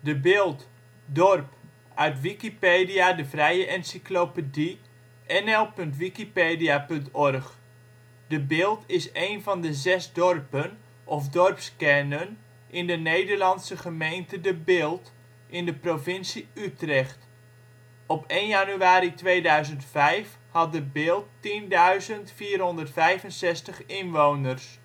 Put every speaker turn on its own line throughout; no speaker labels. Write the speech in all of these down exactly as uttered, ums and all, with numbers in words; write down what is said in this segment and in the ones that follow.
De Bilt Dorp, uit Wikipedia, de vrije encyclopedie. N L punt wikipedia punt org. De Bilt is een van de zes dorpen of dorpskernen in de Nederlandse gemeente De Bilt, in de provincie Utrecht. Op één januari tweeduizend vijf had De Bilt tienduizend vierhonderdvijfenzestig inwoners.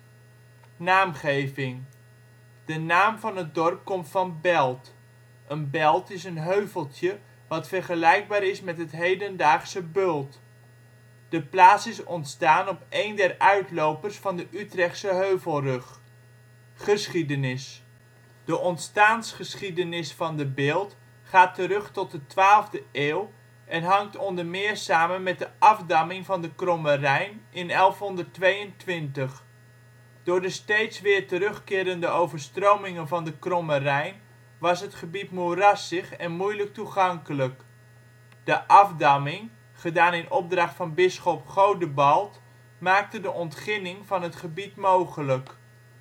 Naamgeving. De naam van het dorp komt van belt. Een belt is een heuveltje wat vergelijkbaar is met het hedendaagse Bult. De plaats is ontstaan op een der uitlopers van de Utrechtse Heuvelrug. Geschiedenis. De ontstaansgeschiedenis van De Bilt gaat terug tot de twaalfde eeuw en hangt onder meer samen met de afdamming van de Kromme Rijn in elfhonderdtweeëntwintig. Door de steeds weer terugkerende overstromingen van de Kromme Rijn was het gebied moerassig en moeilijk toegankelijk. De afdamming, gedaan in opdracht van bisschop Godebald, maakte de ontginning van het gebied mogelijk.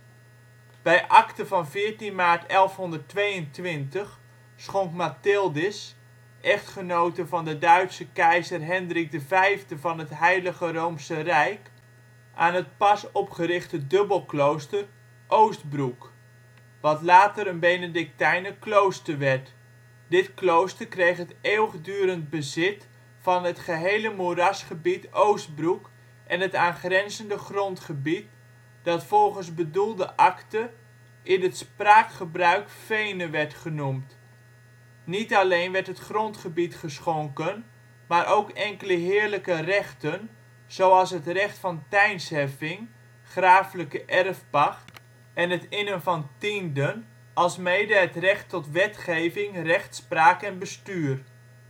Bij akte van veertien maart elfhonderdtweeëntwintig schonk Mathildis, echtgenote van de Duitse keizer Hendrik de Vijfde van het Heilige Roomse Rijk, aan het pas opgerichte dubbelklooster Oostbroek, wat later een Benedictijner klooster werd. Dit klooster kreeg het eeuwigdurend bezit van het gehele moerasgebied Oostbroek en het aangrenzende grondgebied, dat volgens bedoelde akte in het spraakgebruik Vene werd genoemd. Niet alleen werd het grondgebied geschonken, maar ook enkele heerlijke rechten zoals het recht van tijnsheffing (grafelijke erfpacht) en het innen van tienden, alsmede het recht tot wetgeving, rechtspraak en bestuur.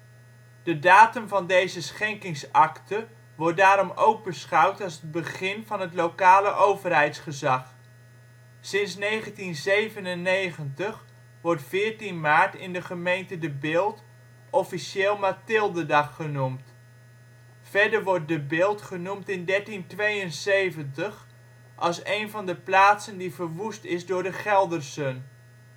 De datum van deze schenkingsakte wordt daarom ook beschouwd als het begin van het lokale overheidsgezag. Sinds negentien zevenennegentig wordt veertien maart in de gemeente De Bilt officieel Mathildedag genoemd. Verder wordt De Bilt genoemd in dertien tweeënzeventig als een van de plaatsen die verwoest is door de Geldersen.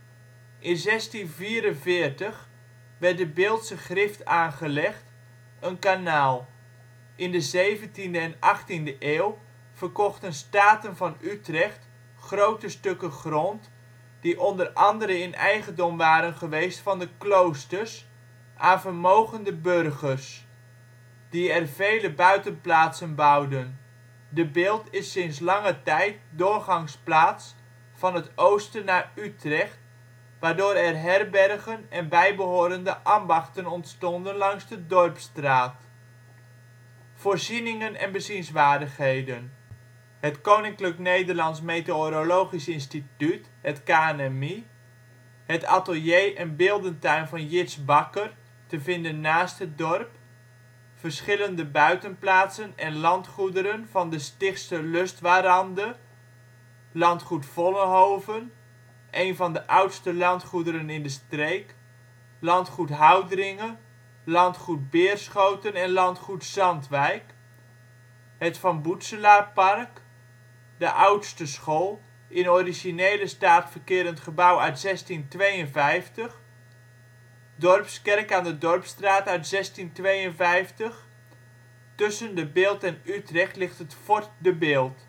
In zestien vierenveertig werd de Biltse Grift aangelegd, een kanaal. In de zeventiende en achttiende eeuw verkochten Staten van Utrecht grote stukken grond, die onder andere in eigendom waren geweest van de kloosters, aan vermogende burgers, die er vele buitenplaatsen bouwden. De Bilt is sinds lange tijd doorgangsplaats van het oosten naar Utrecht, waardoor er herbergen en bijbehorende ambachten ontstonden langs de Dorpsstraat. Voorzieningen en bezienswaardigheden. Het Koninklijk Nederlands Meteorologisch Instituut (K N M I). Het atelier en beeldentuin van Jits Bakker, te vinden naast het dorp. Verschillende buitenplaatsen en landgoederen van de Stichtse Lustwarande. Landgoed Vollenhoven, een van de oudste landgoederen in de streek. Landgoed Houdringe. Landgoed Beerschoten en Landgoed Zandwijk. Het Van Boetselaarpark. De oudste school, in originele staat verkerend gebouw uit zestien tweeënvijftig. Dorpskerk aan de Dorpsstraat uit zestien tweeënvijftig. Tussen De Bilt en Utrecht ligt het Fort De Bilt.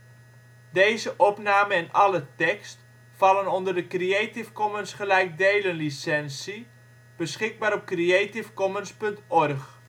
Deze opname en alle tekst vallen onder de Creative Commons gelijkdelen licentie, beschikbaar op creativecommons punt org